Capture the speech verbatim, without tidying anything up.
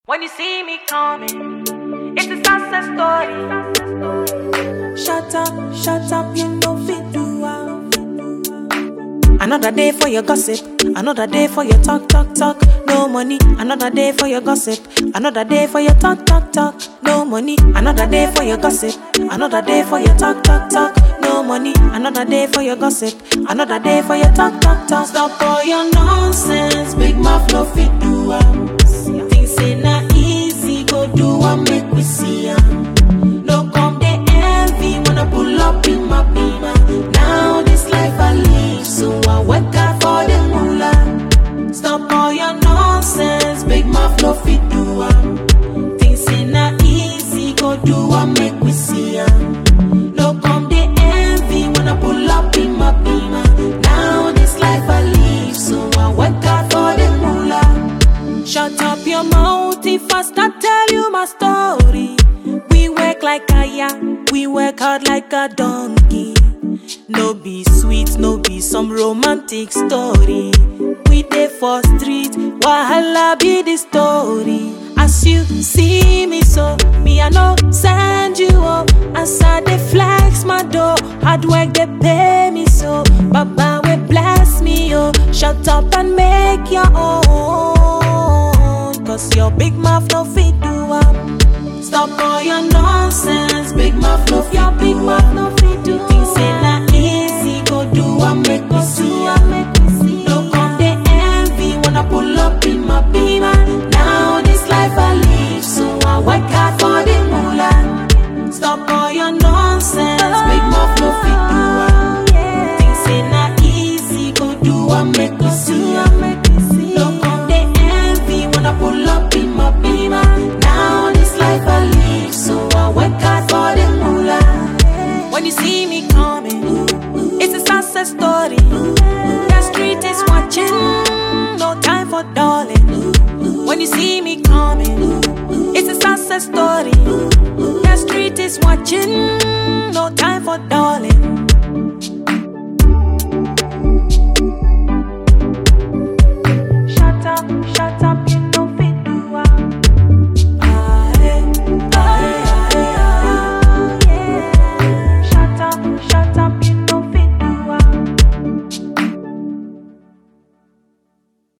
When you see me coming, it's a success story. Shut up, shut up, you know fit do well. Another day for your gossip, another day for your talk, talk, talk. No money, another day for your gossip, another day for your talk, talk, talk. No money, another day for your gossip, another day for your talk, talk, talk. No money, another day for your gossip, another day for your talk, talk, talk. Stop all your nonsense, big mouth no fit do well. Things say na easy, go do and make we see ya. No come they envy when I pull up in my beamer. Now this life I live, so I work hard for the moolah. Stop all your nonsense, big mouth no fit do am. Things say na easy, go do and make we see ya. No come they envy when I pull up in my beamer. Now this life I live, so I work hard for the moolah. Shut up your mouth if I start tell you my story. We work like a ya, we work hard like a donkey. No be sweet, no be some romantic story. We dey for street, wahala be the story. As you see me so, me I no send you up. As I dey flex my dough, hard work they pay me so. Baba will bless me oh. Shut up and make your own, cause your big mouth no fit do am. Stop all your nonsense, big mouth no fit do am. Big mouth no fit do am. Things say na easy, go do and make me see ya. No come they envy when I pull up in my beamer. Now this life I live, so I work hard for the moolah. Stop all your nonsense, big mouth no fit do am. Things say na easy, go do and make me see ya. No come they envy when I pull up in my beamer. Now this life I live, so I work hard for the moolah. When you see me coming, it's a success story. The street is watching, no time for darling. When you see me coming, it's a success story. The street is watching, no time for darling.